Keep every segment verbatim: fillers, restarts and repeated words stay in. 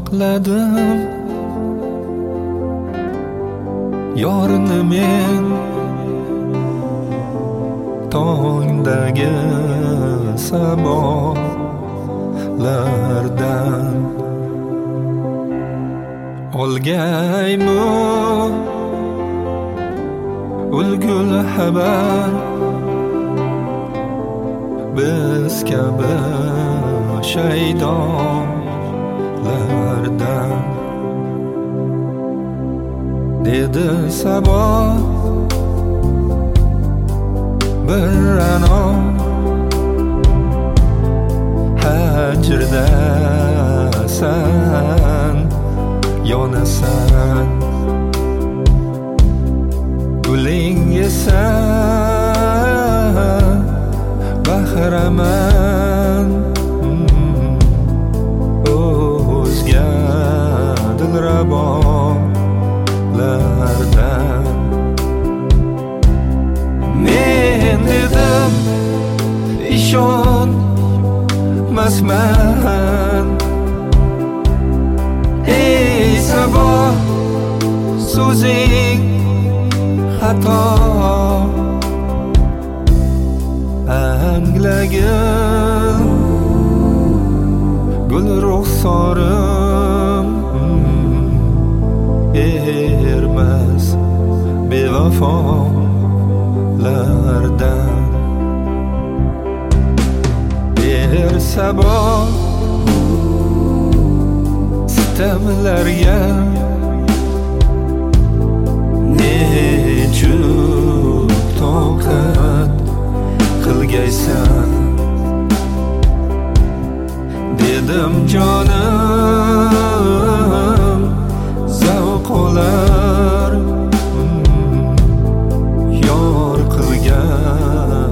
saqladim yorini men tongdagi samolardan olgaymi ulgul xabar biz kabi shaydonlardan dedi sabah bir anom hajrda san yonasan guling esa bahraman o'zga dilrabolardan men dedim ishonmasman ey sabah so'zing xato anglagin gul ruxsorim ermas bevafolardan ber sabah sitamlarga nechuk toqat qilgaysan dedim jonim zavq olar yor qilgan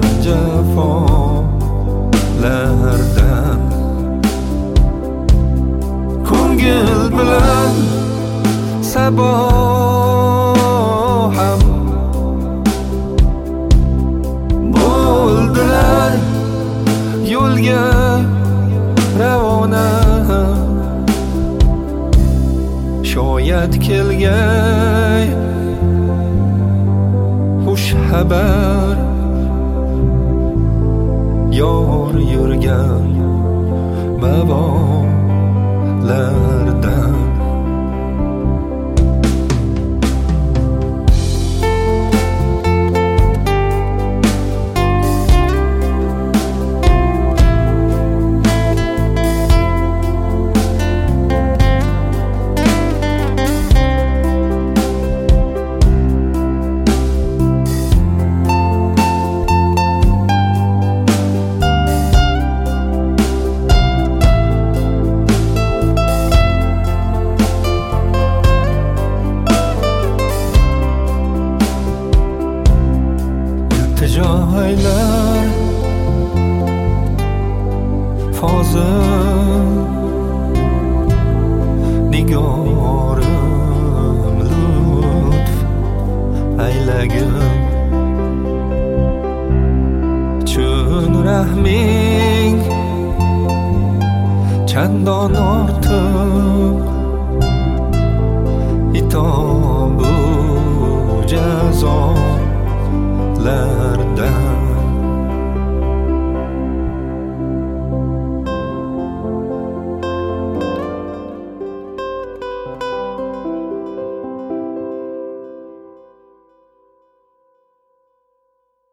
jafolardan ko'ngil bilan sabah ham bo'ldilar yo'lga ravona shoyat kelgay xush xabar yor yurgan babolardan joylar fozil nigorim lutf aylagin chun rahming chandon ortiq itobu jazo